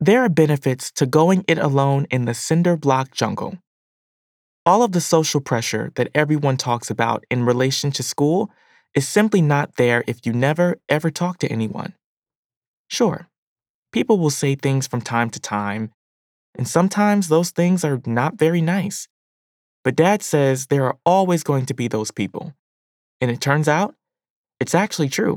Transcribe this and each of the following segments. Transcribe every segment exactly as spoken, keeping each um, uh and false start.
There are benefits to going it alone in the cinder block jungle. All of the social pressure that everyone talks about in relation to school is simply not there if you never, ever talk to anyone. Sure, people will say things from time to time, and sometimes those things are not very nice. But Dad says there are always going to be those people. And it turns out, it's actually true.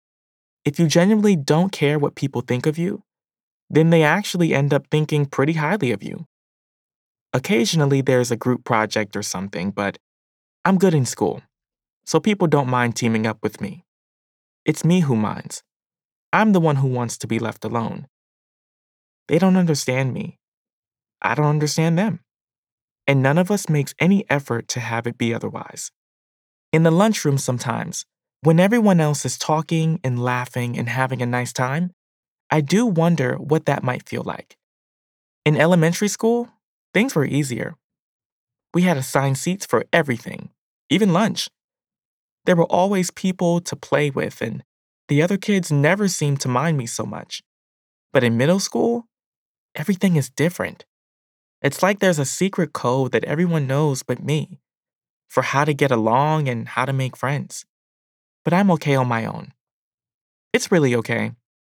If you genuinely don't care what people think of you, then they actually end up thinking pretty highly of you. Occasionally there's a group project or something, but I'm good in school, so people don't mind teaming up with me. It's me who minds. I'm the one who wants to be left alone. They don't understand me. I don't understand them. And none of us makes any effort to have it be otherwise. In the lunchroom sometimes, when everyone else is talking and laughing and having a nice time, I do wonder what that might feel like. In elementary school, things were easier. We had assigned seats for everything, even lunch. There were always people to play with, and the other kids never seemed to mind me so much. But in middle school, everything is different. It's like there's a secret code that everyone knows but me for how to get along and how to make friends. But I'm okay on my own. It's really okay.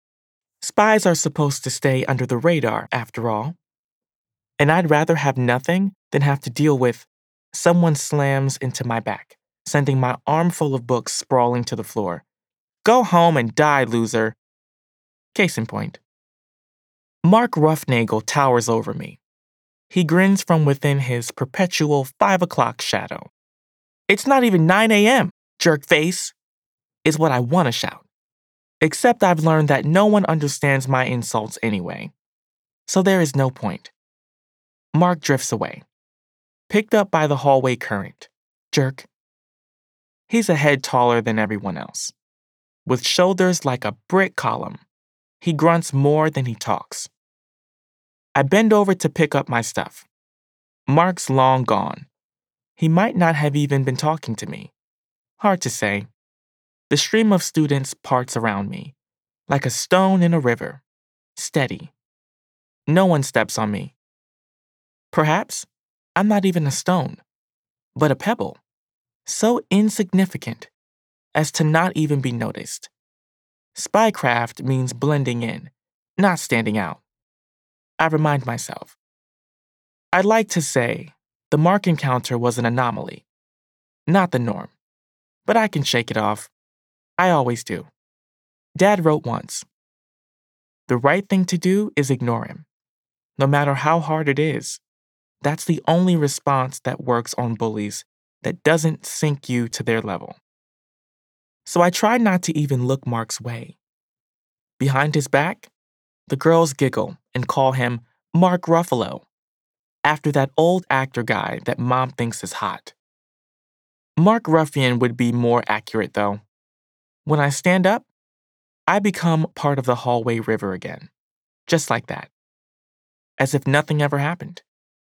Spies are supposed to stay under the radar, after all. And I'd rather have nothing than have to deal with someone slams into my back, sending my armful of books sprawling to the floor. Go home and die, loser. Case in point. Mark Ruffnagel towers over me. He grins from within his perpetual five o'clock shadow. It's not even nine a.m., jerk face, is what I want to shout. Except I've learned that no one understands my insults anyway. So there is no point. Mark drifts away, picked up by the hallway current. Jerk. He's a head taller than everyone else. With shoulders like a brick column, he grunts more than he talks. I bend over to pick up my stuff. Mark's long gone. He might not have even been talking to me. Hard to say. The stream of students parts around me, like a stone in a river, steady. No one steps on me. Perhaps I'm not even a stone, but a pebble, so insignificant as to not even be noticed. Spycraft means blending in, not standing out. I remind myself. I'd like to say the Mark encounter was an anomaly, not the norm, but I can shake it off. I always do. Dad wrote once, "The right thing to do is ignore him, no matter how hard it is. That's the only response that works on bullies that doesn't sink you to their level." So I try not to even look Mark's way. Behind his back, the girls giggle and call him Mark Ruffalo, after that old actor guy that Mom thinks is hot. Mark Ruffian would be more accurate, though. When I stand up, I become part of the hallway river again, just like that, as if nothing ever happened.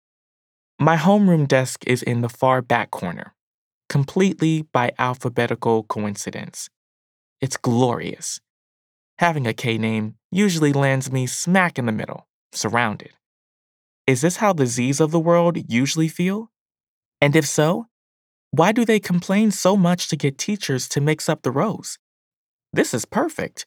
My homeroom desk is in the far back corner, completely by alphabetical coincidence. It's glorious. Having a K name usually lands me smack in the middle, surrounded. Is this how the Z's of the world usually feel? And if so, why do they complain so much to get teachers to mix up the rows? This is perfect.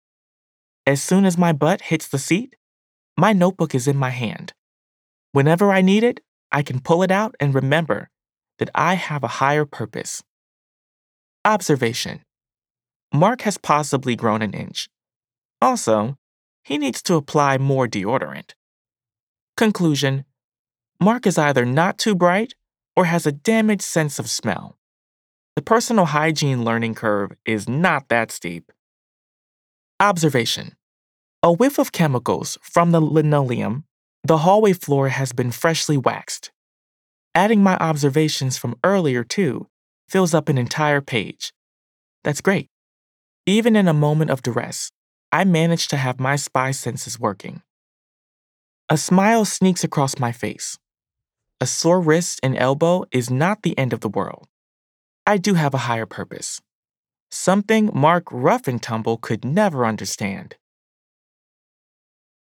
As soon as my butt hits the seat, my notebook is in my hand. Whenever I need it, I can pull it out and remember that I have a higher purpose. Observation. Mark has possibly grown an inch. Also, he needs to apply more deodorant. Conclusion. Mark is either not too bright or has a damaged sense of smell. The personal hygiene learning curve is not that steep. Observation. A whiff of chemicals from the linoleum. The hallway floor has been freshly waxed. Adding my observations from earlier, too, fills up an entire page. That's great. Even in a moment of duress, I manage to have my spy senses working. A smile sneaks across my face. A sore wrist and elbow is not the end of the world. I do have a higher purpose. Something Mark Rough and Tumble could never understand.